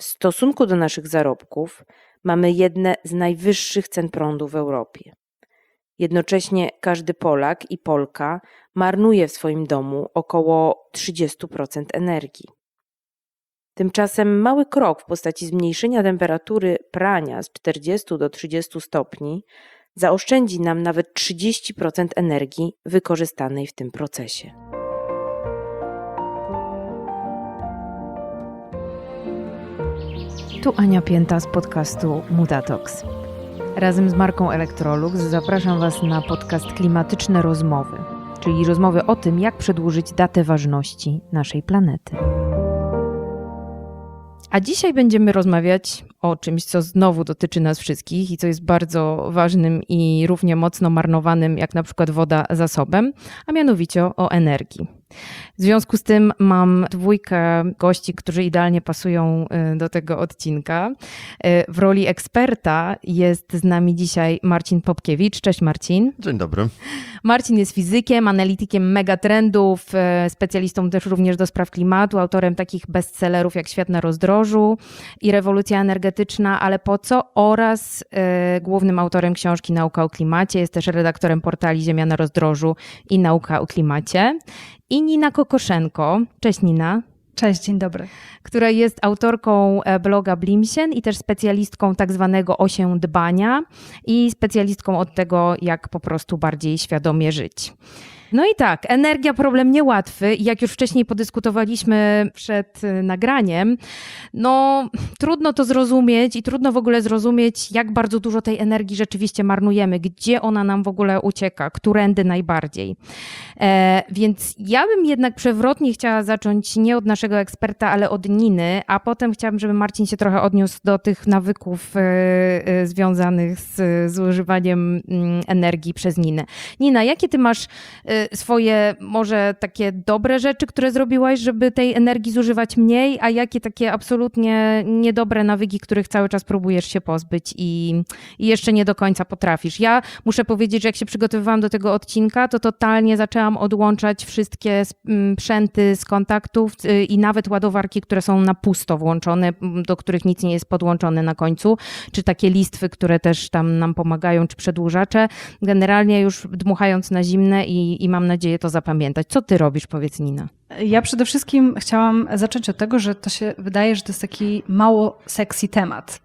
W stosunku do naszych zarobków mamy jedne z najwyższych cen prądu w Europie. Jednocześnie każdy Polak i Polka marnuje w swoim domu około 30% energii. Tymczasem mały krok w postaci zmniejszenia temperatury prania z 40 do 30 stopni zaoszczędzi nam nawet 30% energii wykorzystanej w tym procesie. Tu Ania Pięta z podcastu Mutatox. Razem z marką Electrolux zapraszam Was na podcast Klimatyczne Rozmowy, czyli rozmowy o tym, jak przedłużyć datę ważności naszej planety. A dzisiaj będziemy rozmawiać o czymś, co znowu dotyczy nas wszystkich i co jest bardzo ważnym i równie mocno marnowanym jak na przykład woda zasobem, a mianowicie o energii. W związku z tym mam dwójkę gości, którzy idealnie pasują do tego odcinka. W roli eksperta jest z nami dzisiaj Marcin Popkiewicz. Cześć Marcin. Dzień dobry. Marcin jest fizykiem, analitykiem megatrendów, specjalistą też również do spraw klimatu, autorem takich bestsellerów jak Świat na rozdrożu i Rewolucja energetyczna, ale po co? Oraz głównym autorem książki Nauka o klimacie. Jest też redaktorem portali Ziemia na rozdrożu i Nauka o klimacie. I Nina Kokoszenko. Cześć Nina. Cześć, dzień dobry. Która jest autorką bloga Blimsien i też specjalistką tak zwanego osiądbania i specjalistką od tego, jak po prostu bardziej świadomie żyć. No i tak, energia problem niełatwy. Jak już wcześniej podyskutowaliśmy przed nagraniem, no trudno to zrozumieć i trudno w ogóle zrozumieć, jak bardzo dużo tej energii rzeczywiście marnujemy, gdzie ona nam w ogóle ucieka, którędy najbardziej. Więc ja bym jednak przewrotnie chciała zacząć nie od naszego eksperta, ale od Niny, a potem chciałabym, żeby Marcin się trochę odniósł do tych nawyków związanych z używaniem energii przez Ninę. Nina, jakie ty masz swoje może takie dobre rzeczy, które zrobiłaś, żeby tej energii zużywać mniej, a jakie takie absolutnie niedobre nawyki, których cały czas próbujesz się pozbyć i jeszcze nie do końca potrafisz. Ja muszę powiedzieć, że jak się przygotowywałam do tego odcinka, to totalnie zaczęłam odłączać wszystkie sprzęty z kontaktów i nawet ładowarki, które są na pusto włączone, do których nic nie jest podłączone na końcu, czy takie listwy, które też tam nam pomagają, czy przedłużacze. Generalnie już dmuchając na zimne i mam nadzieję to zapamiętać. Co ty robisz, powiedz Nina? Ja przede wszystkim chciałam zacząć od tego, że to się wydaje, że to jest taki mało sexy temat.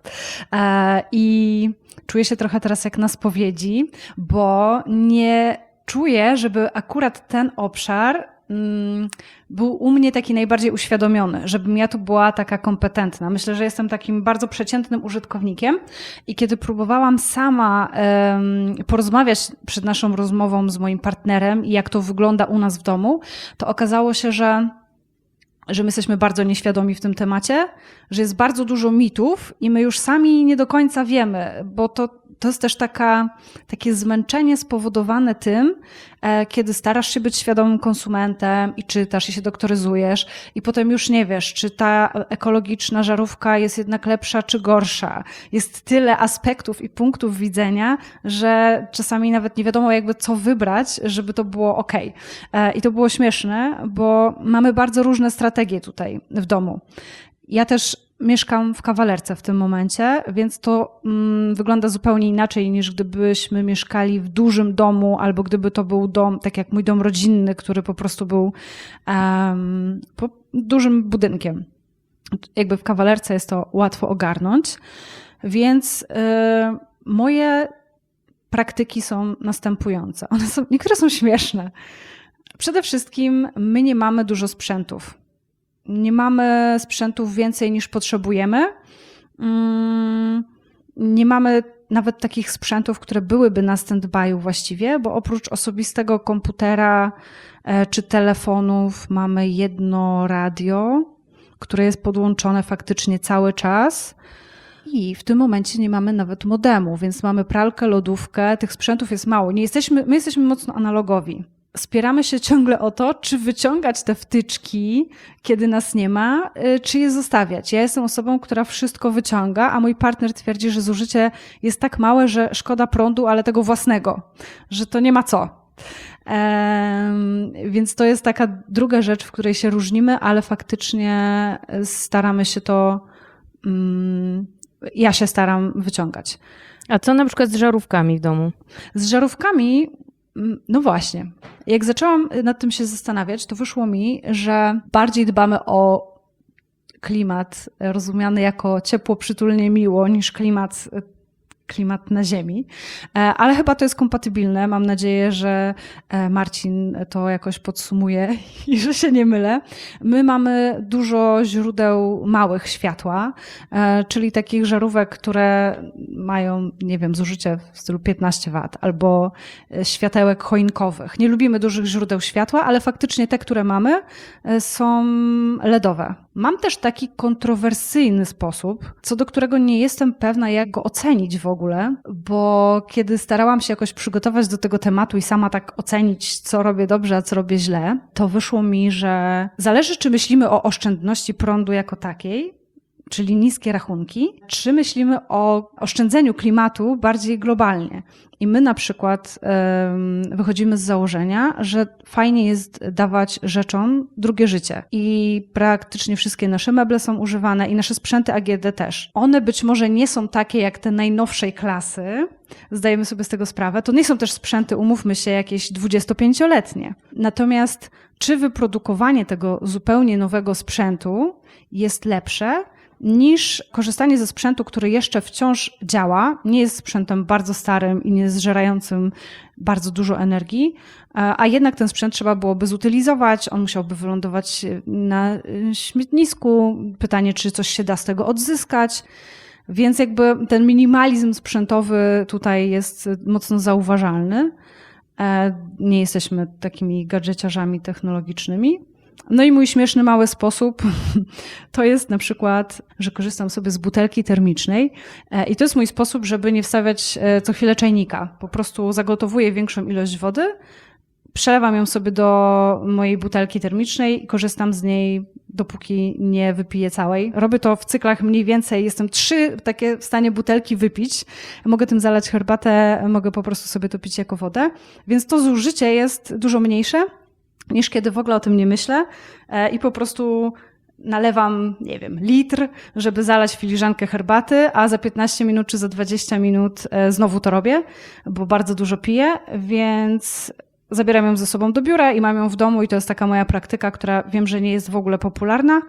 I czuję się trochę teraz jak na spowiedzi, bo nie czuję, żeby akurat ten obszar był u mnie taki najbardziej uświadomiony, żebym ja tu była taka kompetentna. Myślę, że jestem takim bardzo przeciętnym użytkownikiem i kiedy próbowałam sama porozmawiać przed naszą rozmową z moim partnerem i jak to wygląda u nas w domu, to okazało się, że my jesteśmy bardzo nieświadomi w tym temacie, że jest bardzo dużo mitów i my już sami nie do końca wiemy, bo to jest też takie zmęczenie spowodowane tym, kiedy starasz się być świadomym konsumentem i czytasz i się doktoryzujesz i potem już nie wiesz, czy ta ekologiczna żarówka jest jednak lepsza czy gorsza. Jest tyle aspektów i punktów widzenia, że czasami nawet nie wiadomo jakby co wybrać, żeby to było okej. I to było śmieszne, bo mamy bardzo różne strategie tutaj w domu. Ja też mieszkam w kawalerce w tym momencie, więc to wygląda zupełnie inaczej niż gdybyśmy mieszkali w dużym domu albo gdyby to był dom, tak jak mój dom rodzinny, który po prostu był dużym budynkiem. Jakby w kawalerce jest to łatwo ogarnąć, więc moje praktyki są następujące. Niektóre są śmieszne. Przede wszystkim my nie mamy dużo sprzętów. Nie mamy sprzętów więcej niż potrzebujemy. Nie mamy nawet takich sprzętów, które byłyby na stand-by'u właściwie, bo oprócz osobistego komputera czy telefonów mamy jedno radio, które jest podłączone faktycznie cały czas. I w tym momencie nie mamy nawet modemu, więc mamy pralkę, lodówkę, tych sprzętów jest mało. My jesteśmy mocno analogowi. Spieramy się ciągle o to, czy wyciągać te wtyczki, kiedy nas nie ma, czy je zostawiać. Ja jestem osobą, która wszystko wyciąga, a mój partner twierdzi, że zużycie jest tak małe, że szkoda prądu, ale tego własnego, że to nie ma co. Więc to jest taka druga rzecz, w której się różnimy, ale faktycznie staramy się to ja się staram wyciągać. A co na przykład z żarówkami w domu? Z żarówkami, no właśnie, jak zaczęłam nad tym się zastanawiać, to wyszło mi, że bardziej dbamy o klimat rozumiany jako ciepło, przytulnie, miło, niż klimat na ziemi, ale chyba to jest kompatybilne. Mam nadzieję, że Marcin to jakoś podsumuje i że się nie mylę. My mamy dużo źródeł małych światła, czyli takich żarówek, które mają, nie wiem, zużycie w stylu 15 W albo światełek choinkowych. Nie lubimy dużych źródeł światła, ale faktycznie te, które mamy, są LEDowe. Mam też taki kontrowersyjny sposób, co do którego nie jestem pewna, jak go ocenić w ogóle, bo kiedy starałam się jakoś przygotować do tego tematu i sama tak ocenić, co robię dobrze, a co robię źle, to wyszło mi, że zależy, czy myślimy o oszczędności prądu jako takiej, czyli niskie rachunki, czy myślimy o oszczędzeniu klimatu bardziej globalnie. I my na przykład wychodzimy z założenia, że fajnie jest dawać rzeczom drugie życie. I praktycznie wszystkie nasze meble są używane i nasze sprzęty AGD też. One być może nie są takie jak te najnowszej klasy, zdajemy sobie z tego sprawę. To nie są też sprzęty, umówmy się, jakieś 25-letnie. Natomiast czy wyprodukowanie tego zupełnie nowego sprzętu jest lepsze niż korzystanie ze sprzętu, który jeszcze wciąż działa, nie jest sprzętem bardzo starym i nie zżerającym bardzo dużo energii, a jednak ten sprzęt trzeba byłoby zutylizować, on musiałby wylądować na śmietnisku. Pytanie, czy coś się da z tego odzyskać. Więc jakby ten minimalizm sprzętowy tutaj jest mocno zauważalny. Nie jesteśmy takimi gadżeciarzami technologicznymi. No i mój śmieszny mały sposób to jest na przykład, że korzystam sobie z butelki termicznej i to jest mój sposób, żeby nie wstawiać co chwilę czajnika. Po prostu zagotowuję większą ilość wody, przelewam ją sobie do mojej butelki termicznej i korzystam z niej, dopóki nie wypiję całej. Robię to w cyklach mniej więcej, jestem 3 takie w stanie butelki wypić. Mogę tym zalać herbatę, mogę po prostu sobie to pić jako wodę, więc to zużycie jest dużo mniejsze niż kiedy w ogóle o tym nie myślę i po prostu nalewam, nie wiem, litr, żeby zalać filiżankę herbaty, a za 15 minut czy za 20 minut znowu to robię, bo bardzo dużo piję, więc zabieram ją ze sobą do biura i mam ją w domu i to jest taka moja praktyka, która wiem, że nie jest w ogóle popularna,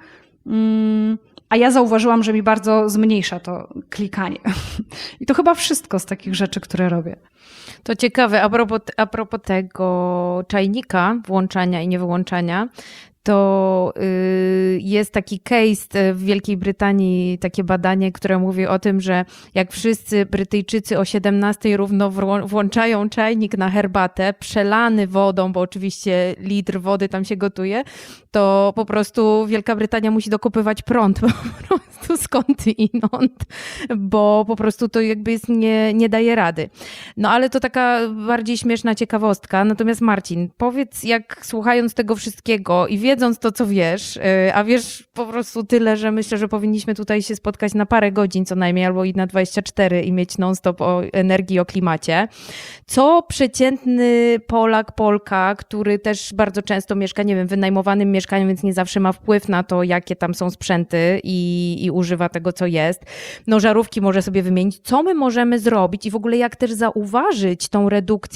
a ja zauważyłam, że mi bardzo zmniejsza to klikanie. I to chyba wszystko z takich rzeczy, które robię. To ciekawe, a propos tego czajnika, włączania i niewyłączania, to jest taki case w Wielkiej Brytanii, takie badanie, które mówi o tym, że jak wszyscy Brytyjczycy o 17 równo włączają czajnik na herbatę, przelany wodą, bo oczywiście litr wody tam się gotuje, to po prostu Wielka Brytania musi dokopywać prąd po prostu skądinąd, bo po prostu to jakby jest nie daje rady. No ale to taka bardziej śmieszna ciekawostka. Natomiast Marcin, powiedz, jak słuchając tego wszystkiego i wiedząc to, co wiesz, a wiesz po prostu tyle, że myślę, że powinniśmy tutaj się spotkać na parę godzin co najmniej, albo i na 24 i mieć non-stop o energii, o klimacie. Co przeciętny Polak, Polka, który też bardzo często mieszka, nie wiem, w wynajmowanym mieszkaniu, więc nie zawsze ma wpływ na to, jakie tam są sprzęty i używa tego, co jest. No żarówki może sobie wymienić. Co my możemy zrobić i w ogóle jak też zauważyć tą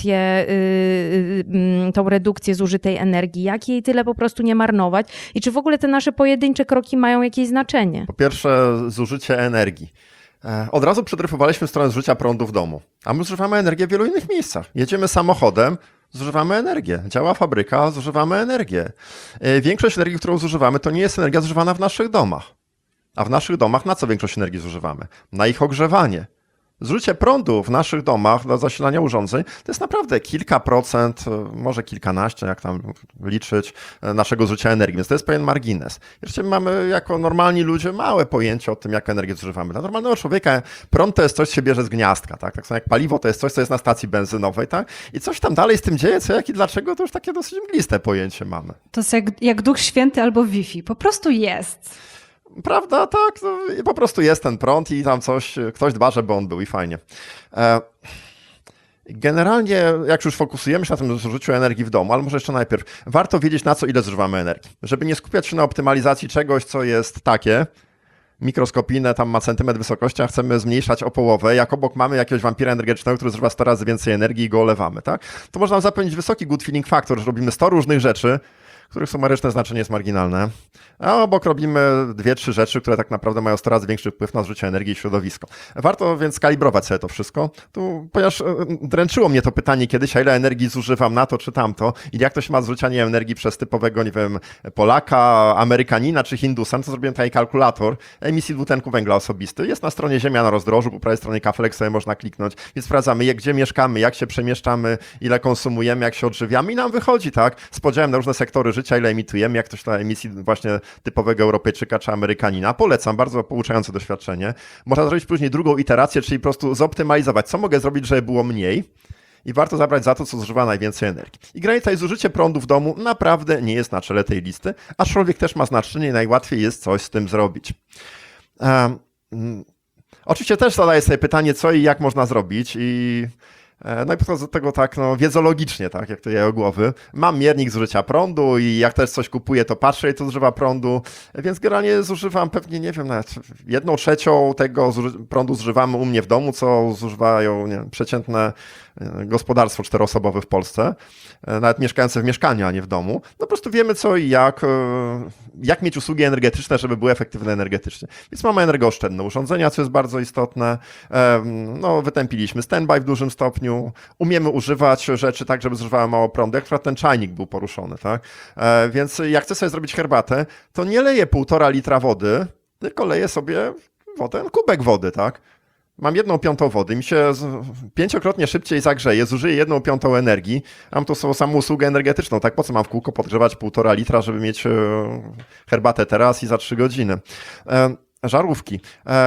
redukcję zużytej energii, jak jej tyle po prostu nie marnować i czy w ogóle te nasze pojedyncze kroki mają jakieś znaczenie? Po pierwsze, zużycie energii. Od razu przedryfowaliśmy stronę zużycia prądu w domu, a my zużywamy energię w wielu innych miejscach. Jedziemy samochodem, zużywamy energię. Działa fabryka, zużywamy energię. Większość energii, którą zużywamy, to nie jest energia zużywana w naszych domach. A w naszych domach na co większość energii zużywamy? Na ich ogrzewanie. Zużycie prądu w naszych domach do zasilania urządzeń to jest naprawdę kilka procent, może kilkanaście, jak tam liczyć, naszego zużycia energii, więc to jest pewien margines. Jeszcze mamy jako normalni ludzie małe pojęcie o tym, jak energię zużywamy. Dla normalnego człowieka prąd to jest coś, co się bierze z gniazdka, tak? Tak samo jak paliwo to jest coś, co jest na stacji benzynowej, tak? I coś tam dalej z tym dzieje, co, jak i dlaczego, to już takie dosyć mgliste pojęcie mamy. To jest jak Duch Święty albo Wi-Fi. Po prostu jest. Prawda, tak, no, po prostu jest ten prąd i tam ktoś dba, żeby on był i fajnie. Generalnie, jak już fokusujemy się na tym zużyciu energii w domu, ale może jeszcze najpierw, warto wiedzieć, na co ile zużywamy energii. Żeby nie skupiać się na optymalizacji czegoś, co jest takie, mikroskopijne, tam ma centymetr wysokości, a chcemy zmniejszać o połowę, jak obok mamy jakiegoś wampira energetycznego, który zużywa 100 razy więcej energii i go olewamy, tak? To można zapewnić wysoki good feeling factor, że robimy 100 różnych rzeczy, których sumaryczne znaczenie jest marginalne, a obok robimy 2-3 rzeczy, które tak naprawdę mają 100 razy większy wpływ na zużycie energii i środowisko. Warto więc kalibrować sobie to wszystko, ponieważ dręczyło mnie to pytanie kiedyś, a ile energii zużywam na to czy tamto i jak to się ma do zużycia energii przez typowego, nie wiem, Polaka, Amerykanina czy Hindusa, to zrobiłem tutaj kalkulator emisji dwutlenku węgla osobisty. Jest na stronie Ziemia na rozdrożu, po prawej stronie kafelek sobie można kliknąć, więc sprawdzamy, gdzie mieszkamy, jak się przemieszczamy, ile konsumujemy, jak się odżywiamy i nam wychodzi, tak, z podziałem na różne sektory życia, ile emitujemy, jak ktoś na emisji właśnie typowego Europejczyka czy Amerykanina. Polecam, bardzo pouczające doświadczenie. Można zrobić później drugą iterację, czyli po prostu zoptymalizować, co mogę zrobić, żeby było mniej i warto zabrać za to, co zużywa najwięcej energii. I generalnie tutaj zużycie prądu w domu naprawdę nie jest na czele tej listy, aczkolwiek też ma znaczenie i najłatwiej jest coś z tym zrobić. Oczywiście też zadaję sobie pytanie, co i jak można zrobić no i podchodzę do tego tak wiedzologicznie, tak, jak to je o głowy. Mam miernik zużycia prądu i jak też coś kupuję, to patrzę, ile to zużywa prądu, więc generalnie zużywam pewnie, nie wiem, nawet 1/3 tego prądu zużywamy u mnie w domu, co zużywają przeciętne gospodarstwo 4-osobowe w Polsce, nawet mieszkające w mieszkaniu, a nie w domu. No po prostu wiemy co i jak mieć usługi energetyczne, żeby były efektywne energetycznie. Więc mamy energooszczędne urządzenia, co jest bardzo istotne. No, wytępiliśmy standby w dużym stopniu. Umiemy używać rzeczy tak, żeby zużywały mało prądu. Jak ten czajnik był poruszony, tak? Więc jak chcę sobie zrobić herbatę, to nie leję 1,5 litra wody, tylko leję sobie wodę, kubek wody, tak? Mam 1/5 wody, mi się 5-krotnie szybciej zagrzeje, zużyję 1/5 energii, mam tu samą usługę energetyczną, tak po co mam w kółko podgrzewać 1,5 litra, żeby mieć herbatę teraz i za 3 godziny. Żarówki.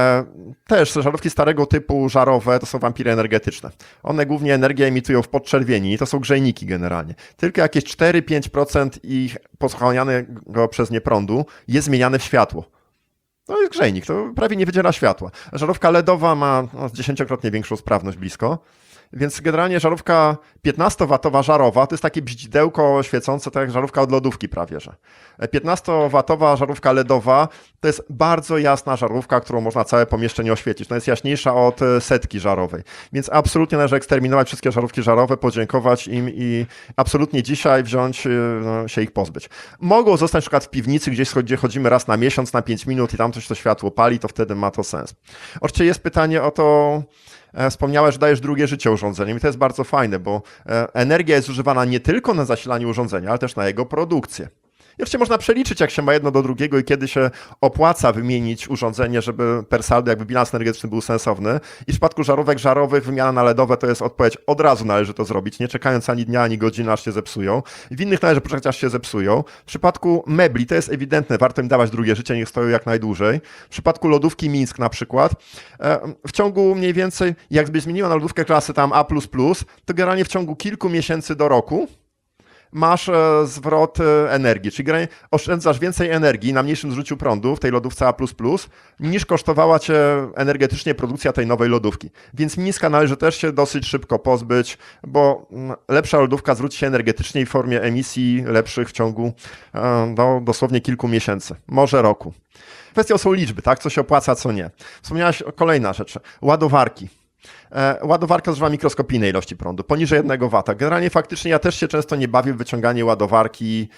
Też żarówki starego typu żarowe to są wampiry energetyczne. One głównie energię emitują w podczerwieni i to są grzejniki generalnie. Tylko jakieś 4-5% ich pochłanianego przez nie prądu jest zmieniane w światło. To jest grzejnik, to prawie nie wydziela światła. Żarówka LEDowa ma 10-krotnie większą sprawność blisko, więc generalnie żarówka 15-watowa żarowa to jest takie bździdełko świecące, tak jak żarówka od lodówki prawie, że. 15-watowa żarówka LEDowa to jest bardzo jasna żarówka, którą można całe pomieszczenie oświecić. No jest jaśniejsza od setki żarowej, więc absolutnie należy eksterminować wszystkie żarówki żarowe, podziękować im i absolutnie dzisiaj wziąć się ich pozbyć. Mogą zostać na przykład w piwnicy, gdzie chodzimy raz na miesiąc, na 5 minut i tam coś to światło pali, to wtedy ma to sens. Oczywiście jest pytanie o to, wspomniałeś, że dajesz drugie życie urządzeniom i to jest bardzo fajne, bo energia jest używana nie tylko na zasilanie urządzenia, ale też na jego produkcję. I oczywiście można przeliczyć, jak się ma jedno do drugiego i kiedy się opłaca wymienić urządzenie, żeby per saldo jakby bilans energetyczny był sensowny. I w przypadku żarówek żarowych wymiana na LEDowe to jest odpowiedź, od razu należy to zrobić, nie czekając ani dnia, ani godziny, aż się zepsują. W innych należy poczekać, aż się zepsują. W przypadku mebli to jest ewidentne, warto im dawać drugie życie, niech stoją jak najdłużej. W przypadku lodówki Mińsk na przykład, w ciągu mniej więcej, jakby zmieniła na lodówkę klasy tam A++, to generalnie w ciągu kilku miesięcy do roku masz zwrot energii, czyli generalnie oszczędzasz więcej energii na mniejszym zużyciu prądu w tej lodówce A++, niż kosztowała cię energetycznie produkcja tej nowej lodówki. Więc Mińska należy też się dosyć szybko pozbyć, bo lepsza lodówka zwróci się energetycznie w formie emisji lepszych w ciągu dosłownie kilku miesięcy, może roku. Kwestią są liczby, tak? Co się opłaca, co nie. Wspomniałaś o kolejna rzecz, ładowarki. Ładowarka zużywa mikroskopijnej ilości prądu, poniżej 1 W. Generalnie faktycznie ja też się często nie bawię w wyciąganie ładowarki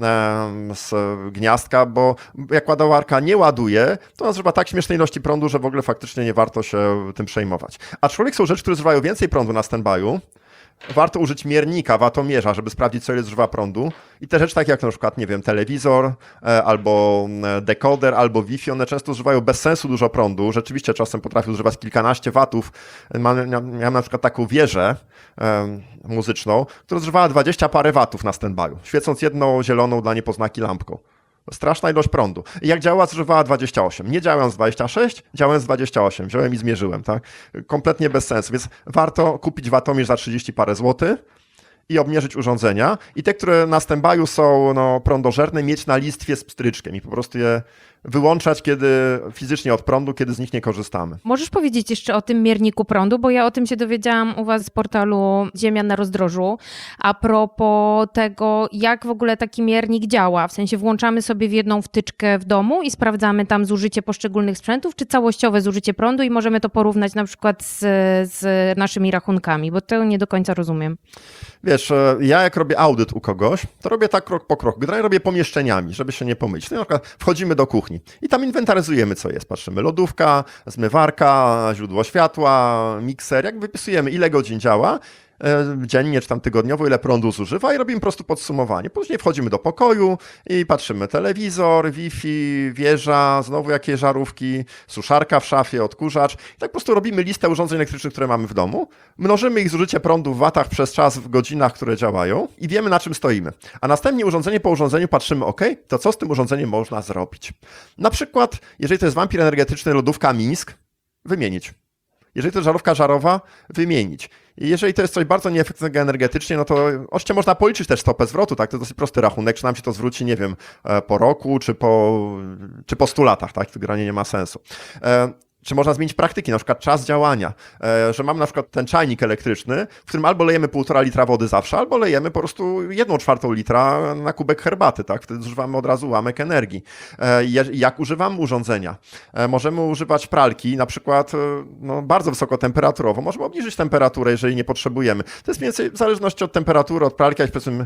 z gniazdka, bo jak ładowarka nie ładuje, to ona zużywa tak śmiesznej ilości prądu, że w ogóle faktycznie nie warto się tym przejmować. Aczkolwiek są rzeczy, które zużywają więcej prądu na standby'u. Warto użyć miernika, watomierza, żeby sprawdzić, co ile zużywa prądu. I te rzeczy takie jak na przykład, nie wiem, telewizor, albo dekoder, albo Wi-Fi, one często zużywają bez sensu dużo prądu. Rzeczywiście czasem potrafią zużywać kilkanaście watów. Miałem na przykład taką wieżę muzyczną, która zużywała 20 parę watów na standby'u, świecąc jedną zieloną dla niepoznaki lampką. Straszna ilość prądu. I jak działała, zużywała 28. Nie działając 26, działając 28. Wziąłem i zmierzyłem, tak? Kompletnie bez sensu, więc warto kupić watomierz za 30 parę złotych i obmierzyć urządzenia. I te, które na standby'u są prądożerne, mieć na listwie z pstryczkiem i po prostu je wyłączać kiedy fizycznie od prądu, kiedy z nich nie korzystamy. Możesz powiedzieć jeszcze o tym mierniku prądu, bo ja o tym się dowiedziałam u was z portalu Ziemia na rozdrożu, a propos tego, jak w ogóle taki miernik działa. W sensie włączamy sobie w jedną wtyczkę w domu i sprawdzamy tam zużycie poszczególnych sprzętów, czy całościowe zużycie prądu i możemy to porównać na przykład z naszymi rachunkami, bo to nie do końca rozumiem. Wiesz, ja jak robię audyt u kogoś, to robię tak krok po kroku. Generalnie robię pomieszczeniami, żeby się nie pomylić. No, na przykład wchodzimy do kuchni i tam inwentaryzujemy, co jest. Patrzymy, lodówka, zmywarka, źródło światła, mikser, jak wypisujemy, ile godzin działa dziennie czy tam tygodniowo, ile prądu zużywa i robimy po prostu podsumowanie. Później wchodzimy do pokoju i patrzymy telewizor, Wi-Fi, wieża, znowu jakieś żarówki, suszarka w szafie, odkurzacz. I tak po prostu robimy listę urządzeń elektrycznych, które mamy w domu, mnożymy ich zużycie prądu w watach przez czas w godzinach, które działają i wiemy, na czym stoimy. A następnie urządzenie po urządzeniu patrzymy, OK, to co z tym urządzeniem można zrobić? Na przykład, jeżeli to jest wampir energetyczny, lodówka Mińsk, wymienić. Jeżeli to jest żarówka żarowa, wymienić. I jeżeli to jest coś bardzo nieefektywnego energetycznie, no to oczywiście można policzyć też stopę zwrotu, tak? To jest dosyć prosty rachunek, czy nam się to zwróci, nie wiem, po roku, czy po 100 latach, tak? To granie nie ma sensu. Czy można zmienić praktyki, na przykład czas działania, że mamy na przykład ten czajnik elektryczny, w którym albo lejemy 1,5 litra wody zawsze, albo lejemy po prostu 1/4 litra na kubek herbaty, tak? Wtedy zużywamy od razu ułamek energii. Jak używamy urządzenia? Możemy używać pralki, na przykład no, bardzo wysokotemperaturowo. Możemy obniżyć temperaturę, jeżeli nie potrzebujemy. To jest mniej więcej w zależności od temperatury, od pralki, jak powiedzmy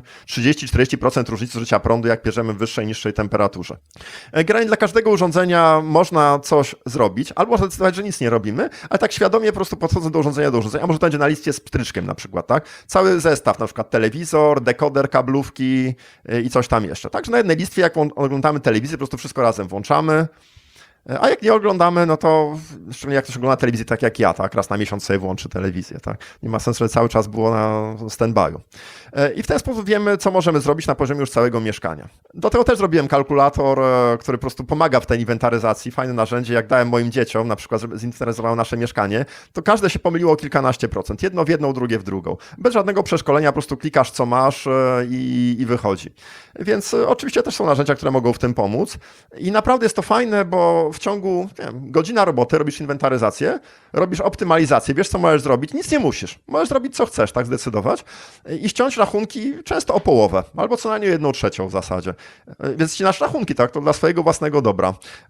30-40% różnicy zużycia prądu, jak bierzemy w wyższej, niższej temperaturze. Generalnie dla każdego urządzenia można coś zrobić, albo można zdecydować, że nic nie robimy, ale tak świadomie po prostu podchodzę do urządzenia, a może to będzie na liście z pstryczkiem na przykład, tak? Cały zestaw, na przykład telewizor, dekoder, kablówki i coś tam jeszcze. Także na jednej listwie, jak oglądamy telewizję, po prostu wszystko razem włączamy. A jak nie oglądamy, no to szczególnie jak ktoś ogląda telewizję tak jak ja, tak, raz na miesiąc sobie włączy telewizję, tak. Nie ma sensu, że cały czas było na stand-by'u. I w ten sposób wiemy, co możemy zrobić na poziomie już całego mieszkania. Do tego też zrobiłem kalkulator, który po prostu pomaga w tej inwentaryzacji. Fajne narzędzie, jak dałem moim dzieciom, na przykład, żeby zinwentaryzowały nasze mieszkanie, to każde się pomyliło o kilkanaście procent. Jedno w jedną, drugie w drugą. Bez żadnego przeszkolenia, po prostu klikasz, co masz i wychodzi. Więc oczywiście też są narzędzia, które mogą w tym pomóc. I naprawdę jest to fajne, bo w ciągu godzina roboty robisz inwentaryzację, robisz optymalizację, wiesz, co możesz zrobić, nic nie musisz. Możesz zrobić, co chcesz, tak zdecydować i ściąć rachunki często o połowę, albo co najmniej 1/3 w zasadzie. Więc ścinasz rachunki, tak, to dla swojego własnego dobra.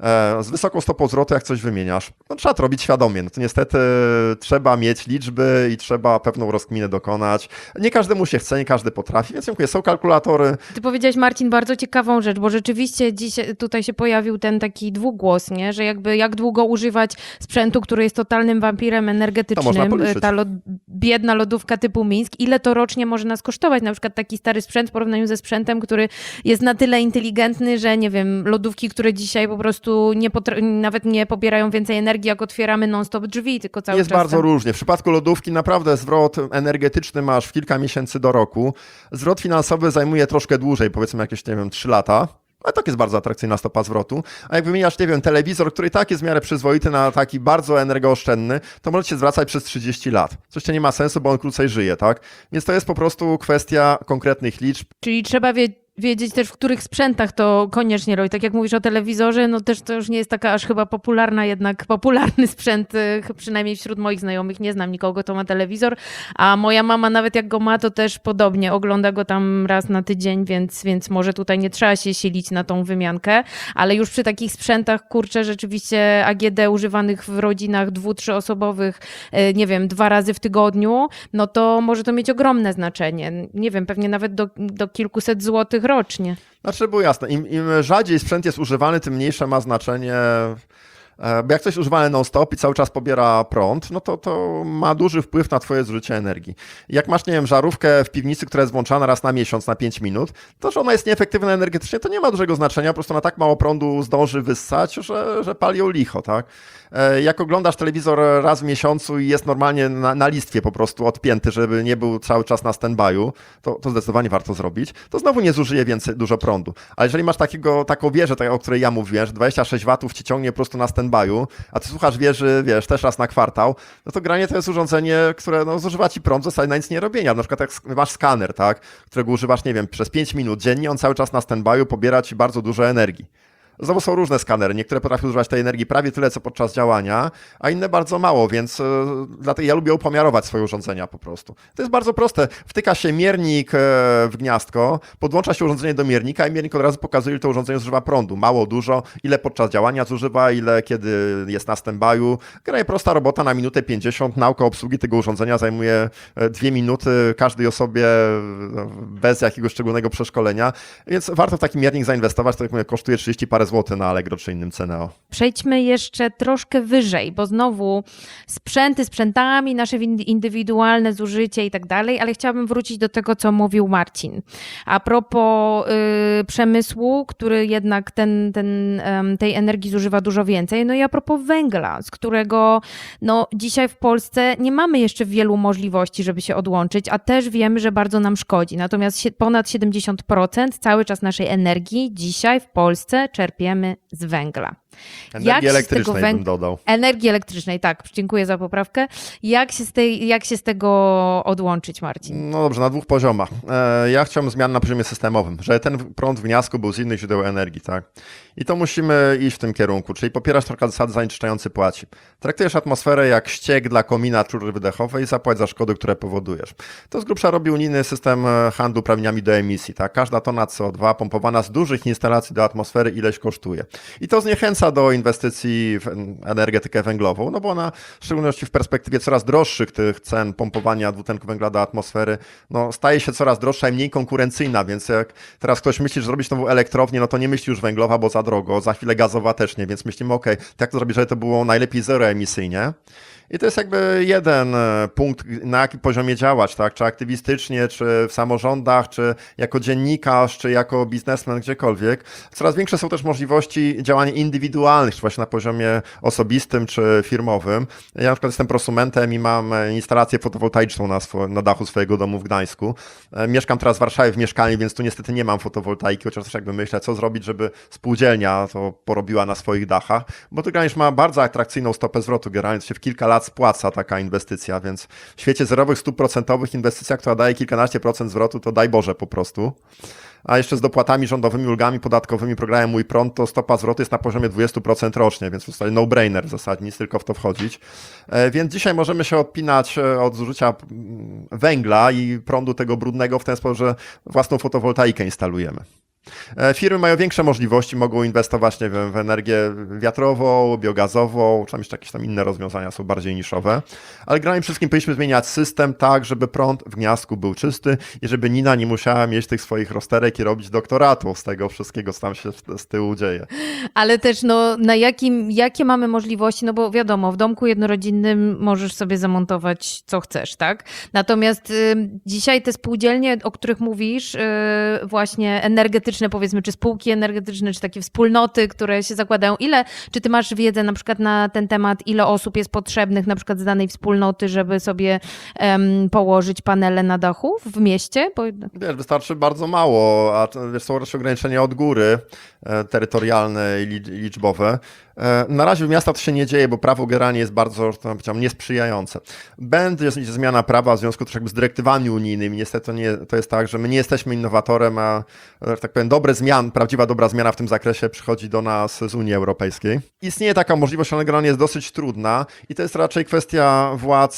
Z wysoką stopą zwrotu, jak coś wymieniasz, no trzeba to robić świadomie. No to niestety trzeba mieć liczby i trzeba pewną rozkminę dokonać. Nie każdemu się chce, nie każdy potrafi, więc dziękuję. Są kalkulatory. Ty powiedziałeś, Marcin, bardzo ciekawą rzecz, bo rzeczywiście dziś tutaj się pojawił ten taki dwugłos, nie? Że jakby jak długo używać sprzętu, który jest totalnym wampirem energetycznym, ta biedna lodówka typu Mińsk, ile to rocznie może nas kosztować, na przykład taki stary sprzęt w porównaniu ze sprzętem, który jest na tyle inteligentny, że nie wiem, lodówki, które dzisiaj po prostu nawet nie pobierają więcej energii, jak otwieramy non-stop drzwi, tylko cały jest czas. Jest bardzo różnie. W przypadku lodówki naprawdę zwrot energetyczny masz w kilka miesięcy do roku. Zwrot finansowy zajmuje troszkę dłużej, powiedzmy jakieś, nie wiem, 3 lata. Ale tak jest bardzo atrakcyjna stopa zwrotu. A jak wymieniasz, nie wiem, telewizor, który i tak jest w miarę przyzwoity na taki bardzo energooszczędny, to możecie się zwracać przez 30 lat. Coś nie ma sensu, bo on krócej żyje, tak? Więc to jest po prostu kwestia konkretnych liczb. Czyli trzeba wiedzieć też, w których sprzętach to koniecznie robić. Tak jak mówisz o telewizorze, no też to już nie jest taka aż chyba popularny sprzęt, przynajmniej wśród moich znajomych. Nie znam nikogo, kto ma telewizor, a moja mama nawet jak go ma, to też podobnie. Ogląda go tam raz na tydzień, więc może tutaj nie trzeba się silić na tą wymiankę, ale już przy takich sprzętach, kurczę, rzeczywiście AGD używanych w rodzinach 2-3-osobowych, nie wiem, 2 razy w tygodniu, no to może to mieć ogromne znaczenie. Nie wiem, pewnie nawet do kilkuset złotych rocznie. Znaczy, było jasne, im rzadziej sprzęt jest używany, tym mniejsze ma znaczenie. Bo jak coś jest używane non-stop i cały czas pobiera prąd, no to ma duży wpływ na twoje zużycie energii. Jak masz, nie wiem, żarówkę w piwnicy, która jest włączana raz na miesiąc na 5 minut, to że ona jest nieefektywna energetycznie, to nie ma dużego znaczenia, po prostu na tak mało prądu zdąży wyssać, że pali ją licho, tak? Jak oglądasz telewizor raz w miesiącu i jest normalnie na listwie po prostu odpięty, żeby nie był cały czas na stand-by'u, to zdecydowanie warto zrobić. To znowu nie zużyje dużo prądu. Ale jeżeli masz taką wieżę, o której ja mówiłem, że 26 watów ci ciągnie po prostu na stand-by'u, a ty słuchasz wieży, wiesz, też raz na kwartał, no to granie to jest urządzenie, które no, zużywa ci prąd w zasadzie na nic nie robienia. Na przykład jak masz skaner, tak, którego używasz, nie wiem, przez 5 minut dziennie, on cały czas na stand-by'u pobiera ci bardzo dużo energii. Znowu są różne skanery. Niektóre potrafią używać tej energii prawie tyle, co podczas działania, a inne bardzo mało, więc dlatego ja lubię upomiarować swoje urządzenia po prostu. To jest bardzo proste. Wtyka się miernik w gniazdko, podłącza się urządzenie do miernika i miernik od razu pokazuje, ile to urządzenie zużywa prądu. Mało, dużo, ile podczas działania zużywa, ile kiedy jest na stand-by'u. Generalnie prosta robota na minutę 50. Nauka obsługi tego urządzenia zajmuje 2 minuty każdej osobie bez jakiegoś szczególnego przeszkolenia, więc warto w taki miernik zainwestować. To jak mówię, kosztuje 30 parę złotych na Allegro czy innym Ceneo. Przejdźmy jeszcze troszkę wyżej, bo znowu sprzętami, nasze indywidualne zużycie i tak dalej, ale chciałabym wrócić do tego, co mówił Marcin. A propos przemysłu, który jednak tej energii zużywa dużo więcej, no i a propos węgla, z którego no, dzisiaj w Polsce nie mamy jeszcze wielu możliwości, żeby się odłączyć, a też wiemy, że bardzo nam szkodzi. Natomiast ponad 70% cały czas naszej energii dzisiaj w Polsce czerpiemy z węgla. Energii elektrycznej bym dodał. Energii elektrycznej, tak, dziękuję za poprawkę. Jak się z tego odłączyć, Marcin? No dobrze, na 2 poziomach. Ja chciałbym zmian na poziomie systemowym, że ten prąd w gniazdku był z innych źródeł energii, tak? I to musimy iść w tym kierunku, czyli popierać trochę zasady zanieczyszczający płaci. Traktujesz atmosferę jak ściek dla komina z rury wydechowej i zapłać za szkody, które powodujesz. To z grubsza robi unijny system handlu uprawnieniami do emisji, tak? Każda tona CO2 pompowana z dużych instalacji do atmosfery ileś kosztuje. I to zniechęca do inwestycji w energetykę węglową, no bo ona, w szczególności w perspektywie coraz droższych tych cen pompowania dwutlenku węgla do atmosfery, no staje się coraz droższa i mniej konkurencyjna, więc jak teraz ktoś myśli, że zrobić nową elektrownię, no to nie myśli już węglowa, bo za drogo, za chwilę gazowa też nie, więc myślimy, okej, jak to zrobić, żeby to było najlepiej zeroemisyjnie. I to jest jakby jeden punkt, na jakim poziomie działać, tak? Czy aktywistycznie, czy w samorządach, czy jako dziennikarz, czy jako biznesmen, gdziekolwiek. Coraz większe są też możliwości działania indywidualnych, czy właśnie na poziomie osobistym, czy firmowym. Ja na przykład jestem prosumentem i mam instalację fotowoltaiczną na dachu swojego domu w Gdańsku. Mieszkam teraz w Warszawie w mieszkaniu, więc tu niestety nie mam fotowoltaiki, chociaż też jakby myślę, co zrobić, żeby spółdzielnia to porobiła na swoich dachach, bo to Gdańsk ma bardzo atrakcyjną stopę zwrotu, generalnie się w kilka lat spłaca taka inwestycja, więc w świecie zerowych stóp procentowych inwestycja, która daje kilkanaście procent zwrotu, to daj Boże po prostu. A jeszcze z dopłatami rządowymi, ulgami podatkowymi, programem Mój Prąd, to stopa zwrotu jest na poziomie 20% rocznie, więc w zasadzie no-brainer w zasadzie, nic tylko w to wchodzić. Więc dzisiaj możemy się odpinać od zużycia węgla i prądu tego brudnego w ten sposób, że własną fotowoltaikę instalujemy. Firmy mają większe możliwości, mogą inwestować, nie wiem, w energię wiatrową, biogazową, czy jeszcze jakieś tam inne rozwiązania są bardziej niszowe, ale generalnie wszystkim powinniśmy zmieniać system tak, żeby prąd w gniazdku był czysty i żeby Nina nie musiała mieć tych swoich rozterek i robić doktoratu z tego wszystkiego, co tam się z tyłu dzieje. Ale też no, jakie mamy możliwości, no bo wiadomo, w domku jednorodzinnym możesz sobie zamontować co chcesz, tak? Natomiast dzisiaj te spółdzielnie, o których mówisz, właśnie energetyczne powiedzmy, czy spółki energetyczne, czy takie wspólnoty, które się zakładają. Czy ty masz wiedzę na przykład na ten temat, ile osób jest potrzebnych na przykład z danej wspólnoty, żeby sobie położyć panele na dachu w mieście? Wiesz, wystarczy bardzo mało, a wiesz, są też ograniczenia od góry, terytorialne i liczbowe. Na razie w miastach to się nie dzieje, bo prawo generalnie jest bardzo, niesprzyjające. Będzie zmiana prawa w związku też jakby z dyrektywami unijnymi. Niestety to jest tak, że my nie jesteśmy innowatorem, a że tak powiem, prawdziwa dobra zmiana w tym zakresie przychodzi do nas z Unii Europejskiej. Istnieje taka możliwość, ale generalnie jest dosyć trudna i to jest raczej kwestia władz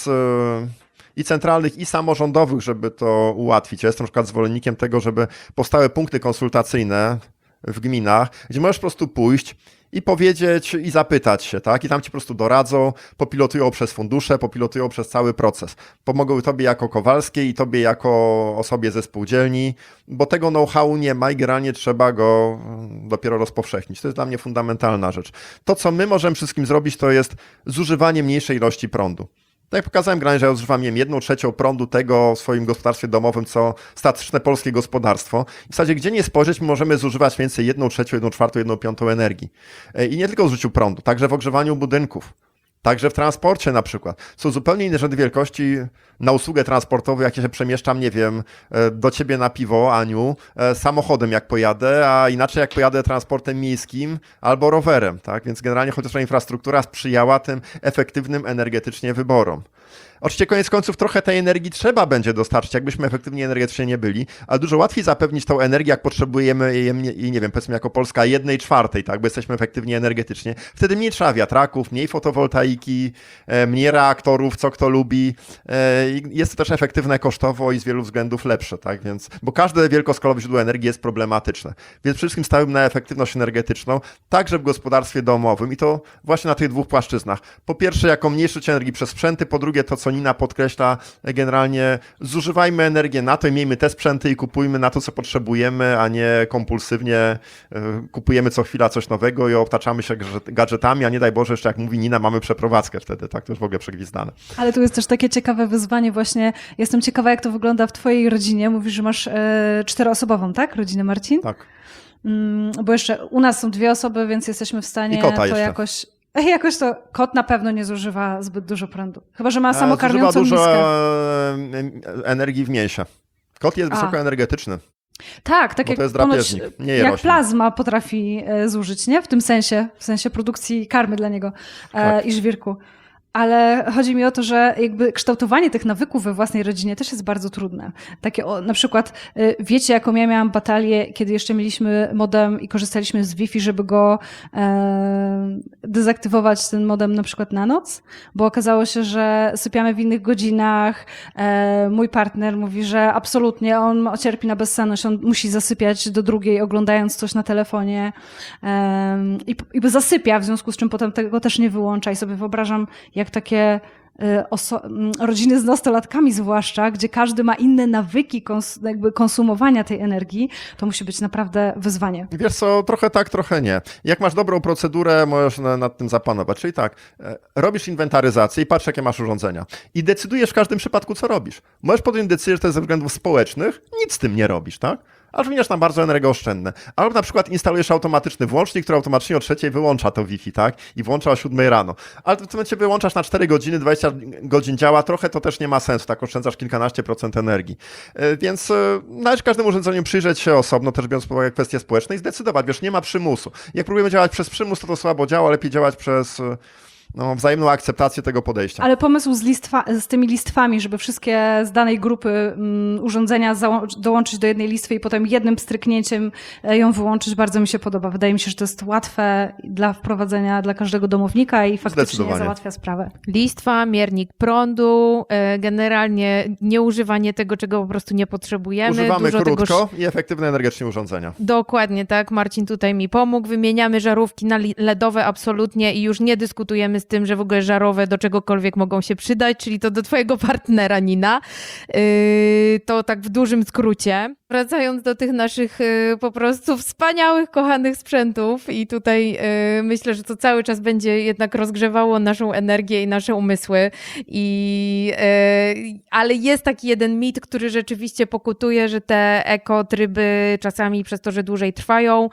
i centralnych, i samorządowych, żeby to ułatwić. Ja jestem na przykład zwolennikiem tego, żeby powstały punkty konsultacyjne w gminach, gdzie możesz po prostu pójść i powiedzieć i zapytać się, tak? I tam ci po prostu doradzą, popilotują przez fundusze, popilotują przez cały proces. Pomogą tobie jako Kowalskiej i tobie jako osobie ze spółdzielni, bo tego know-howu nie ma i generalnie trzeba go dopiero rozpowszechnić. To jest dla mnie fundamentalna rzecz. To, co my możemy wszystkim zrobić, to jest zużywanie mniejszej ilości prądu. Tak jak pokazałem, że ja zużywam 1/3 prądu tego w swoim gospodarstwie domowym, co statyczne polskie gospodarstwo. W zasadzie gdzie nie spojrzeć, możemy zużywać więcej 1/3, 1/4, 1/5 energii. I nie tylko w zużyciu prądu, także w ogrzewaniu budynków. Także w transporcie na przykład. Są zupełnie inne rzędy wielkości na usługę transportową, jak ja się przemieszczam, nie wiem, do ciebie na piwo, Aniu, samochodem jak pojadę, a inaczej jak pojadę transportem miejskim albo rowerem, tak? Więc generalnie chociaż ta infrastruktura sprzyjała tym efektywnym energetycznie wyborom. Oczywiście koniec końców trochę tej energii trzeba będzie dostarczyć, jakbyśmy efektywnie energetycznie nie byli, ale dużo łatwiej zapewnić tą energię, jak potrzebujemy jej, nie wiem, powiedzmy jako Polska 1/4, tak, bo jesteśmy efektywni energetycznie. Wtedy mniej trzeba wiatraków, mniej fotowoltaiki, mniej reaktorów, co kto lubi. Jest to też efektywne kosztowo i z wielu względów lepsze, tak, więc, bo każde wielkoskalowe źródło energii jest problematyczne. Więc przede wszystkim stawiam na efektywność energetyczną, także w gospodarstwie domowym i to właśnie na tych dwóch płaszczyznach. Po pierwsze, jako mniejszość energii przez sprzęty, po drugie, to co Nina podkreśla, generalnie zużywajmy energię na to i miejmy te sprzęty i kupujmy na to, co potrzebujemy, a nie kompulsywnie kupujemy co chwila coś nowego i otaczamy się gadżetami, a nie daj Boże, jeszcze jak mówi Nina, mamy przeprowadzkę wtedy, tak, to już w ogóle przegwizdane. Ale tu jest też takie ciekawe wyzwanie właśnie. Jestem ciekawa, jak to wygląda w twojej rodzinie. Mówisz, że masz 4-osobową, tak? Rodzinę, Marcin? Tak. Bo jeszcze u nas są 2 osoby, więc jesteśmy w stanie I kota to jeszcze. jakoś to kot na pewno nie zużywa zbyt dużo prądu. Chyba że ma samokarmiącą Zużywa miskę. dużo energii w mięsie. Kot jest wysokoenergetyczny. Tak, tak Bo jak to jest ponoć, drapieżnik, nie je jak roślin. plazma potrafi zużyć, nie? W sensie produkcji karmy dla niego Tak. i żwirku. Ale chodzi mi o to, że jakby kształtowanie tych nawyków we własnej rodzinie też jest bardzo trudne. Takie na przykład, wiecie, jaką ja miałam batalię, kiedy jeszcze mieliśmy modem i korzystaliśmy z Wi-Fi, żeby go dezaktywować, ten modem na przykład na noc, bo okazało się, że sypiamy w innych godzinach. Mój partner mówi, że absolutnie on cierpi na bezsenność, on musi zasypiać do 2:00, oglądając coś na telefonie i zasypia, w związku z czym potem tego też nie wyłącza i sobie wyobrażam, jak takie rodziny z nastolatkami zwłaszcza, gdzie każdy ma inne nawyki jakby konsumowania tej energii, to musi być naprawdę wyzwanie. Wiesz co, trochę tak, trochę nie. Jak masz dobrą procedurę, możesz nad tym zapanować. Czyli tak, robisz inwentaryzację i patrz, jakie masz urządzenia. I decydujesz w każdym przypadku, co robisz. Możesz podjąć decyzję, że to jest ze względów społecznych, nic z tym nie robisz, tak? Aż wymieniasz tam bardzo energooszczędne. Albo na przykład instalujesz automatyczny włącznik, który automatycznie o 3:00 wyłącza to Wi-Fi, tak? I włącza o 7:00 rano. Ale w tym momencie wyłączasz na 4 godziny, 20 godzin działa, trochę to też nie ma sensu, tak oszczędzasz kilkanaście procent energii. Więc należy każdemu urządzeniu przyjrzeć się osobno, też biorąc pod uwagę kwestie społeczne i zdecydować, wiesz, nie ma przymusu. Jak próbujemy działać przez przymus, to słabo działa, lepiej działać przez wzajemną akceptację tego podejścia. Ale pomysł z tymi listwami, żeby wszystkie z danej grupy urządzenia dołączyć do jednej listwy i potem jednym pstryknięciem ją wyłączyć, bardzo mi się podoba. Wydaje mi się, że to jest łatwe dla wprowadzenia dla każdego domownika i faktycznie załatwia sprawę. Listwa, miernik prądu, generalnie nieużywanie tego, czego po prostu nie potrzebujemy. Używamy Dużo krótko i efektywne energetycznie urządzenia. Dokładnie tak, Marcin tutaj mi pomógł. Wymieniamy żarówki na LEDowe absolutnie i już nie dyskutujemy z tym, że w ogóle żarowe do czegokolwiek mogą się przydać, czyli to do twojego partnera, Nina. To tak w dużym skrócie. Wracając do tych naszych po prostu wspaniałych, kochanych sprzętów i tutaj myślę, że to cały czas będzie jednak rozgrzewało naszą energię i nasze umysły. Ale jest taki jeden mit, który rzeczywiście pokutuje, że te ekotryby czasami przez to, że dłużej trwają,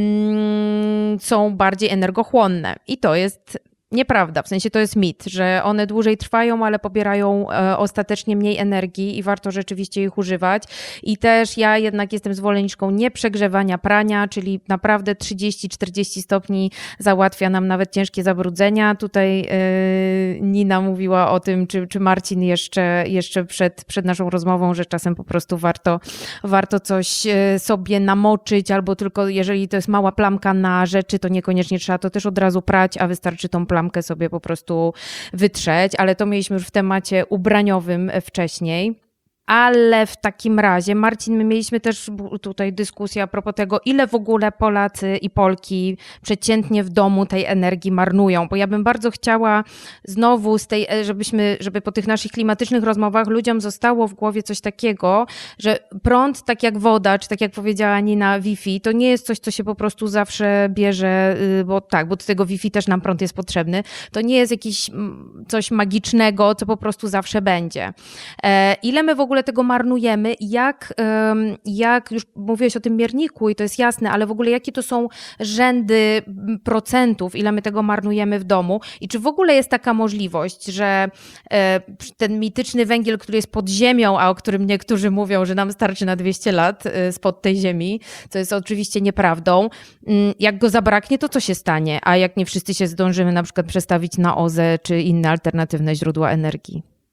są bardziej energochłonne. I to jest nieprawda, w sensie to jest mit, że one dłużej trwają, ale pobierają ostatecznie mniej energii i warto rzeczywiście ich używać. I też ja jednak jestem zwolenniczką nieprzegrzewania prania, czyli naprawdę 30-40 stopni załatwia nam nawet ciężkie zabrudzenia. Tutaj Nina mówiła o tym, czy Marcin jeszcze przed naszą rozmową, że czasem po prostu warto coś sobie namoczyć, albo tylko jeżeli to jest mała plamka na rzeczy, to niekoniecznie trzeba to też od razu prać, a wystarczy tą plamkę sobie po prostu wytrzeć, ale to mieliśmy już w temacie ubraniowym wcześniej. Ale w takim razie, Marcin, my mieliśmy też tutaj dyskusję a propos tego, ile w ogóle Polacy i Polki przeciętnie w domu tej energii marnują, bo ja bym bardzo chciała znowu żeby po tych naszych klimatycznych rozmowach ludziom zostało w głowie coś takiego, że prąd, tak jak woda, czy tak jak powiedziała Nina, Wi-Fi, to nie jest coś, co się po prostu zawsze bierze, bo do tego Wi-Fi też nam prąd jest potrzebny. To nie jest jakieś coś magicznego, co po prostu zawsze będzie. Ile my w ogóle tego marnujemy, jak już mówiłeś o tym mierniku i to jest jasne, ale w ogóle jakie to są rzędy procentów, ile my tego marnujemy w domu i czy w ogóle jest taka możliwość, że ten mityczny węgiel, który jest pod ziemią, a o którym niektórzy mówią, że nam starczy na 200 lat spod tej ziemi, co jest oczywiście nieprawdą, jak go zabraknie, to co się stanie? A jak nie wszyscy się zdążymy na przykład przestawić na OZE czy inne alternatywne źródła energii?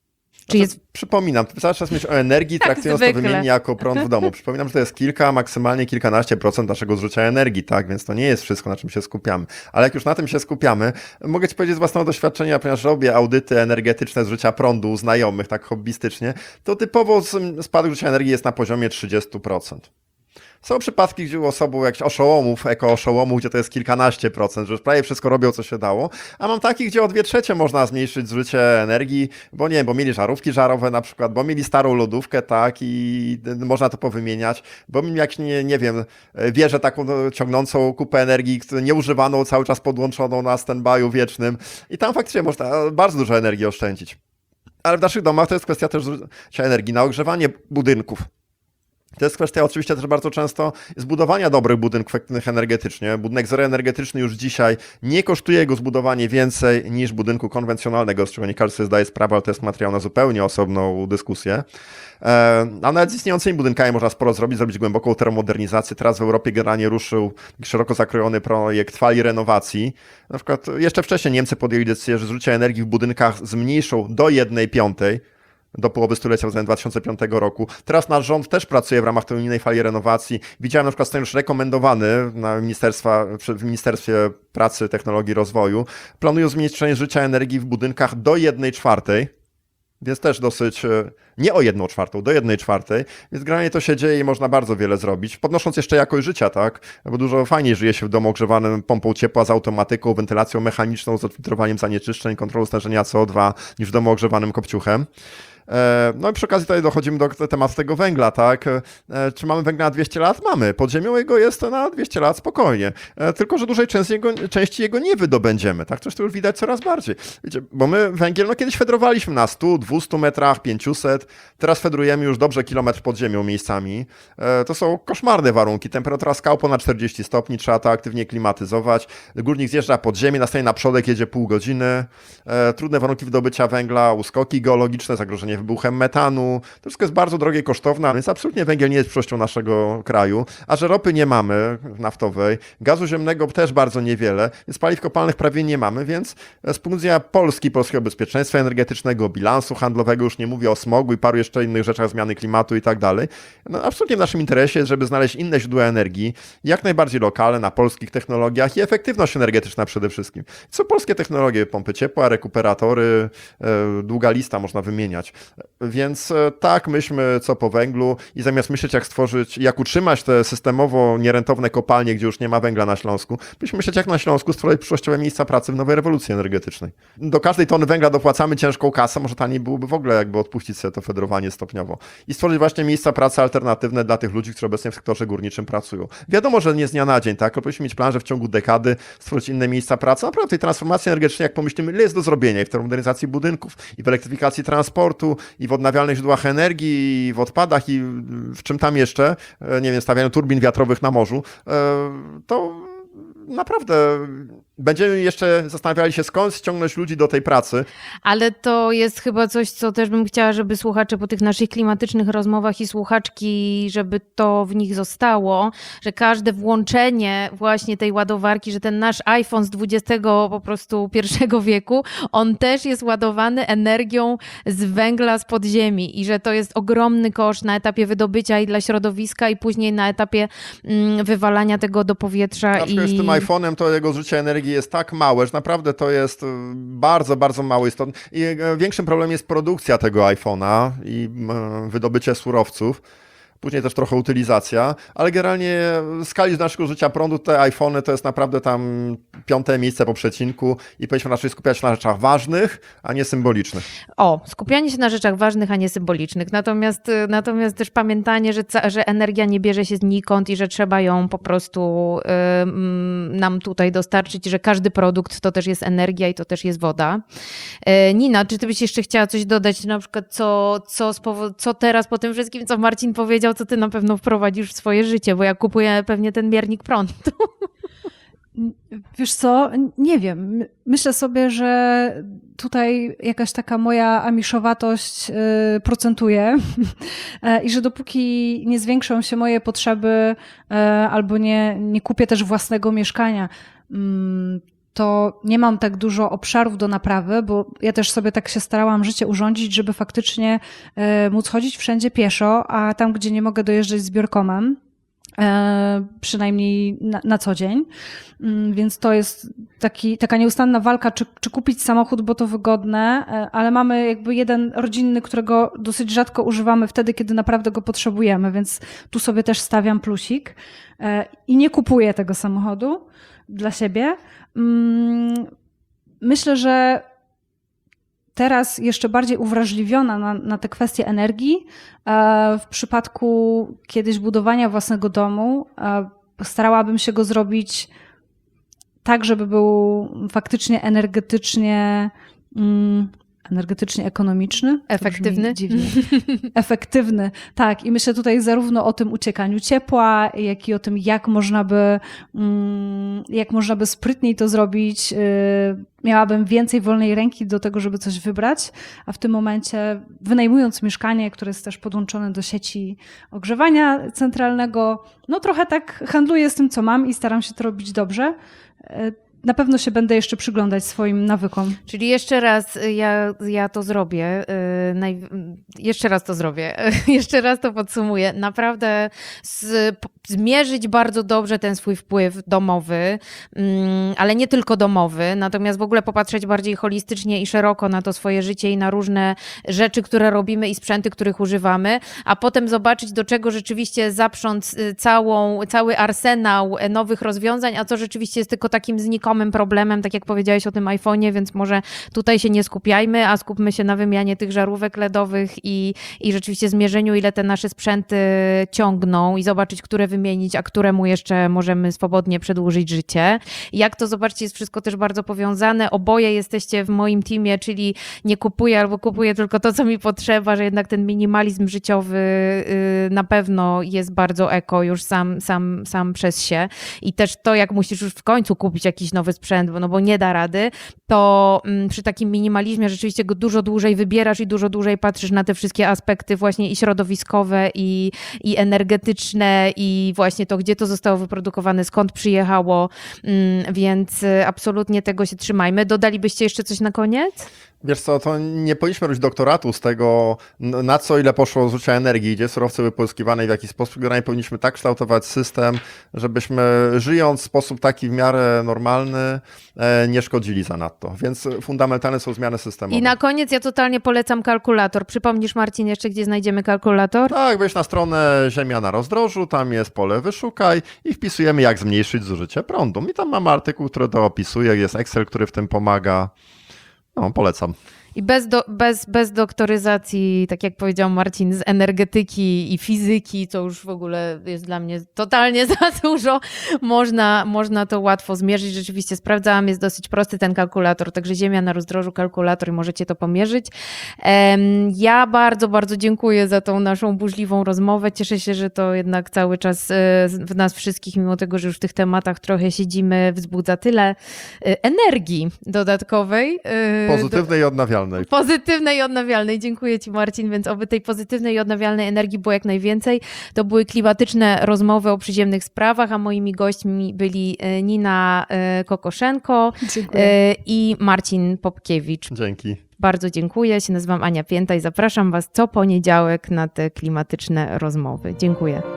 Czy jest... Przypominam, cały czas myśl o energii, traktując to zwykle. wymiennie jako prąd w domu. Przypominam, że to jest kilka, maksymalnie kilkanaście procent naszego zużycia energii, tak? Więc to nie jest wszystko, na czym się skupiamy. Ale jak już na tym się skupiamy, mogę ci powiedzieć z własnego doświadczenia, ponieważ robię audyty energetyczne zużycia prądu u znajomych, tak hobbystycznie, to typowo spadek zużycia energii jest na poziomie 30%. Są przypadki, gdzie u osób jakichś oszołomów, eko-oszołomów, gdzie to jest kilkanaście procent, że już prawie wszystko robią, co się dało, a mam takich, gdzie o 2/3 można zmniejsżyć zużycie energii, bo nie wiem, bo mieli żarówki żarowe na przykład, bo mieli starą lodówkę, tak, i można to powymieniać, bo mieli jakąś, nie wiem, wieżę taką ciągnącą kupę energii, nieużywaną, cały czas podłączoną na stand-by'u wiecznym i tam faktycznie można bardzo dużo energii oszczędzić. Ale w naszych domach to jest kwestia też zużycia energii na ogrzewanie budynków. To jest kwestia oczywiście też bardzo często zbudowania dobrych budynków efektywnych energetycznie. Budynek zeroenergetyczny już dzisiaj nie kosztuje jego zbudowanie więcej niż budynku konwencjonalnego, z czego nie każdy sobie zdaje sprawę, ale to jest materiał na zupełnie osobną dyskusję. A nawet z istniejącymi budynkami można sporo zrobić głęboką termomodernizację. Teraz w Europie generalnie ruszył szeroko zakrojony projekt fali renowacji. Na przykład jeszcze wcześniej Niemcy podjęli decyzję, że zużycie energii w budynkach zmniejszą do 1/5 do połowy stulecia względem 2005 roku. Teraz nasz rząd też pracuje w ramach tej unijnej fali renowacji. Widziałem na przykład scenariusz rekomendowany w Ministerstwie Pracy, Technologii i Rozwoju. Planują zmniejszenie zużycia energii w budynkach do 1/4. Więc też dosyć, nie o 1/4, do 1/4, więc generalnie to się dzieje i można bardzo wiele zrobić, podnosząc jeszcze jakość życia, tak, bo dużo fajniej żyje się w domu ogrzewanym pompą ciepła z automatyką, wentylacją mechaniczną, z odfiltrowaniem zanieczyszczeń, kontrolą stężenia CO2 niż w domu ogrzewanym kopciuchem. No i przy okazji tutaj dochodzimy do tematu tego węgla, tak? Czy mamy węgla na 200 lat? Mamy. Pod ziemią jego jest na 200 lat spokojnie. Tylko że dużej części jego nie wydobędziemy, tak? Coś to już widać coraz bardziej. Wiecie, bo my węgiel, kiedyś fedrowaliśmy na 100, 200 metrach, 500, teraz fedrujemy już dobrze kilometr pod ziemią miejscami. To są koszmarne warunki. Temperatura skał ponad 40 stopni, trzeba to aktywnie klimatyzować. Górnik zjeżdża pod ziemię, nastaje na przodek, jedzie pół godziny. Trudne warunki wydobycia węgla, uskoki geologiczne, zagrożenie wybuchem metanu. To wszystko jest bardzo drogie i kosztowne, więc absolutnie węgiel nie jest przyszłością naszego kraju. A że ropy nie mamy naftowej, gazu ziemnego też bardzo niewiele, więc paliw kopalnych prawie nie mamy, więc z punktu widzenia Polski, polskiego bezpieczeństwa energetycznego, bilansu handlowego, już nie mówię o smogu i paru jeszcze innych rzeczach, zmiany klimatu i tak dalej, no absolutnie w naszym interesie jest, żeby znaleźć inne źródła energii, jak najbardziej lokalne, na polskich technologiach i efektywność energetyczna przede wszystkim. Co polskie technologie, pompy ciepła, rekuperatory, długa lista można wymieniać. Więc tak, myślmy co po węglu i zamiast myśleć jak stworzyć, jak utrzymać te systemowo nierentowne kopalnie, gdzie już nie ma węgla na Śląsku, byśmy myśleć jak na Śląsku stworzyć przyszłościowe miejsca pracy w nowej rewolucji energetycznej. Do każdej tony węgla dopłacamy ciężką kasę, może taniej byłoby w ogóle jakby odpuścić sobie to fedrowanie stopniowo i stworzyć właśnie miejsca pracy alternatywne dla tych ludzi, którzy obecnie w sektorze górniczym pracują. Wiadomo, że nie z dnia na dzień, tak? Ale powinniśmy mieć plan, że w ciągu dekady stworzyć inne miejsca pracy. Naprawdę tej transformacji energetycznej, jak pomyślimy, ile jest do zrobienia i w termomodernizacji budynków, i w elektryfikacji transportu, i w odnawialnych źródłach energii, i w odpadach, i w czym tam jeszcze, nie wiem, stawianiu turbin wiatrowych na morzu, to naprawdę będziemy jeszcze zastanawiali się, skąd ściągnąć ludzi do tej pracy. Ale to jest chyba coś, co też bym chciała, żeby słuchacze po tych naszych klimatycznych rozmowach i słuchaczki, żeby to w nich zostało, że każde włączenie właśnie tej ładowarki, że ten nasz iPhone z XX po prostu I wieku, on też jest ładowany energią z węgla z podziemi i że to jest ogromny koszt na etapie wydobycia i dla środowiska i później na etapie wywalania tego do powietrza. Na przykład z tym iPhone'em to jego zużycie energii jest tak małe, że naprawdę to jest bardzo, bardzo mało istotne. I większym problemem jest produkcja tego iPhone'a i wydobycie surowców. Później też trochę utylizacja, ale generalnie w skali naszego życia prądu te iPhony to jest naprawdę tam 5. miejsce po przecinku i powinniśmy raczej skupiać się na rzeczach ważnych, a nie symbolicznych. Skupianie się na rzeczach ważnych, a nie symbolicznych. Natomiast też pamiętanie, że energia nie bierze się znikąd i że trzeba ją po prostu nam tutaj dostarczyć, że każdy produkt to też jest energia i to też jest woda. Nina, czy ty byś jeszcze chciała coś dodać, na przykład co teraz po tym wszystkim, co Marcin powiedział, co ty na pewno wprowadzisz w swoje życie, bo ja kupuję pewnie ten miernik prądu. Wiesz co, nie wiem. Myślę sobie, że tutaj jakaś taka moja amiszowatość procentuje i że dopóki nie zwiększą się moje potrzeby albo nie kupię też własnego mieszkania, to nie mam tak dużo obszarów do naprawy, bo ja też sobie tak się starałam życie urządzić, żeby faktycznie móc chodzić wszędzie pieszo, a tam, gdzie nie mogę dojeżdżać zbiorkomem, przynajmniej na co dzień. Więc to jest taka nieustanna walka, czy kupić samochód, bo to wygodne, ale mamy jakby jeden rodzinny, którego dosyć rzadko używamy wtedy, kiedy naprawdę go potrzebujemy, więc tu sobie też stawiam plusik i nie kupuję tego samochodu dla siebie. Myślę, że teraz jeszcze bardziej uwrażliwiona na te kwestie energii. W przypadku kiedyś budowania własnego domu starałabym się go zrobić tak, żeby był faktycznie energetycznie ekonomiczny. Efektywny. Dziwnie. Efektywny, tak. I myślę tutaj zarówno o tym uciekaniu ciepła, jak i o tym, jak można by sprytniej to zrobić. Miałabym więcej wolnej ręki do tego, żeby coś wybrać, a w tym momencie wynajmując mieszkanie, które jest też podłączone do sieci ogrzewania centralnego, no trochę tak handluję z tym, co mam i staram się to robić dobrze. Na pewno się będę jeszcze przyglądać swoim nawykom. Czyli jeszcze raz ja to zrobię. Jeszcze raz to zrobię. Jeszcze raz to podsumuję. Naprawdę zmierzyć bardzo dobrze ten swój wpływ domowy, ale nie tylko domowy, natomiast w ogóle popatrzeć bardziej holistycznie i szeroko na to swoje życie i na różne rzeczy, które robimy i sprzęty, których używamy, a potem zobaczyć, do czego rzeczywiście zaprząc cały arsenał nowych rozwiązań, a co rzeczywiście jest tylko takim znikomym problemem, tak jak powiedziałeś o tym iPhone'ie, więc może tutaj się nie skupiajmy, a skupmy się na wymianie tych żarówek LEDowych i rzeczywiście zmierzeniu, ile te nasze sprzęty ciągną i zobaczyć, które wymienić, a któremu jeszcze możemy swobodnie przedłużyć życie. Jak to, zobaczcie, jest wszystko też bardzo powiązane. Oboje jesteście w moim teamie, czyli nie kupuję albo kupuję tylko to, co mi potrzeba, że jednak ten minimalizm życiowy na pewno jest bardzo eko już sam przez się. I też to, jak musisz już w końcu kupić jakiś nowy sprzęt, bo nie da rady, to przy takim minimalizmie rzeczywiście go dużo dłużej wybierasz i dużo dłużej patrzysz na te wszystkie aspekty właśnie i środowiskowe, i energetyczne, i właśnie to, gdzie to zostało wyprodukowane, skąd przyjechało, więc absolutnie tego się trzymajmy. Dodalibyście jeszcze coś na koniec? Wiesz co, to nie powinniśmy robić doktoratu z tego, na co ile poszło zużycia energii, gdzie surowce były pozyskiwane i w jaki sposób. Generalnie powinniśmy tak kształtować system, żebyśmy żyjąc w sposób taki w miarę normalny, nie szkodzili zanadto. Więc fundamentalne są zmiany systemowe. I na koniec ja totalnie polecam kalkulator. Przypomnisz, Marcin, jeszcze gdzie znajdziemy kalkulator? Tak, wejdź na stronę Ziemia na rozdrożu, tam jest pole wyszukaj i wpisujemy, jak zmniejszyć zużycie prądu. I tam mamy artykuł, który to opisuje, jest Excel, który w tym pomaga. No, polecam. I bez doktoryzacji, tak jak powiedział Marcin, z energetyki i fizyki, co już w ogóle jest dla mnie totalnie za dużo, można to łatwo zmierzyć. Rzeczywiście sprawdzałam, jest dosyć prosty ten kalkulator, także Ziemia na rozdrożu, kalkulator i możecie to pomierzyć. Ja bardzo, bardzo dziękuję za tą naszą burzliwą rozmowę. Cieszę się, że to jednak cały czas w nas wszystkich, mimo tego, że już w tych tematach trochę siedzimy, wzbudza tyle energii dodatkowej. Pozytywnej i odnawialnej. Pozytywnej i odnawialnej. Dziękuję Ci, Marcin, więc oby tej pozytywnej i odnawialnej energii było jak najwięcej. To były klimatyczne rozmowy o przyziemnych sprawach, a moimi gośćmi byli Nina Kokoszenko i Marcin Popkiewicz. Dzięki. Bardzo dziękuję. Ja się nazywam Ania Pięta i zapraszam Was co poniedziałek na te klimatyczne rozmowy. Dziękuję.